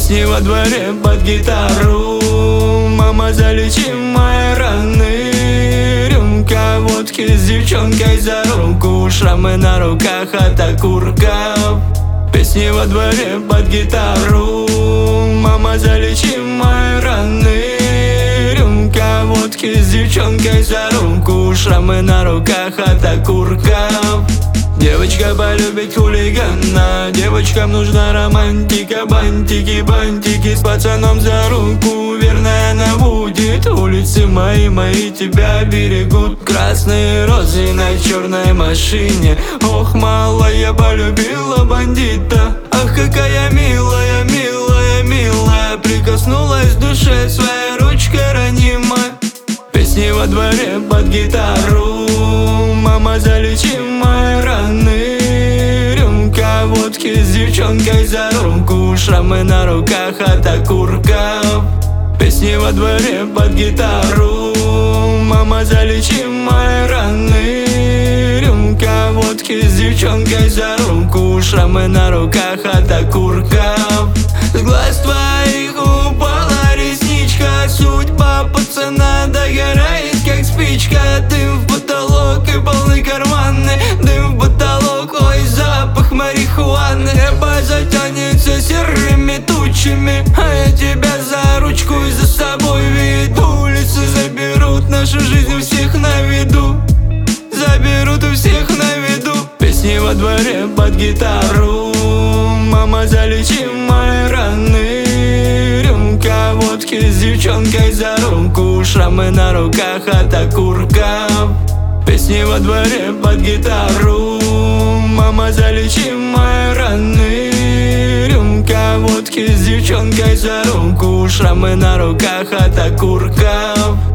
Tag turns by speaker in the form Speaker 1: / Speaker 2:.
Speaker 1: Песни во дворе под гитару. Мама, залечи мои раны. Рюмка водки с девчонкой за руку. Шрамы на руках от окурков. Песни во дворе под гитару. Мама, залечи мои раны. Рюмка водки с девчонкой за руку. Шрамы на руках от окурков. Девочка полюбит хулигана. Девочкам нужна романтика. Бантики, бантики с пацаном за руку. Верная она будет. Улицы мои тебя берегут. Красные розы на черной машине. Ох, малая полюбила бандита. Ах, какая милая, милая, милая. Прикоснулась к душе своей ручкой ранимой. Песни во дворе под гитару. Мама, залечи мои раны. Рюмка водки с девчонкой за руку. Шрамы на руках от окурков. Песни во дворе под гитару. Мама, залечи мои раны. Рюмка водки с девчонкой за руку. Шрамы на руках от окурков. С глаз твоих упала ресничка. Судьба пацана догорает, как спичка. Дым в потолок и полны карманы. Дым в потолок, ой, запах марихуаны. Небо затянется серыми тучами, а я тебя за ручку и за собой веду. Улицы заберут нашу жизнь у всех на виду. Заберут у всех на виду. Песни во дворе под гитару. Мама, залечи мои раны. Рюмка водки с девчонкой за руку. Шрамы на руках от окурков. Песни во дворе под гитару. Мама, залечи мои раны. Рюмка водки с девчонкой за руку. Шрамы на руках от окурков.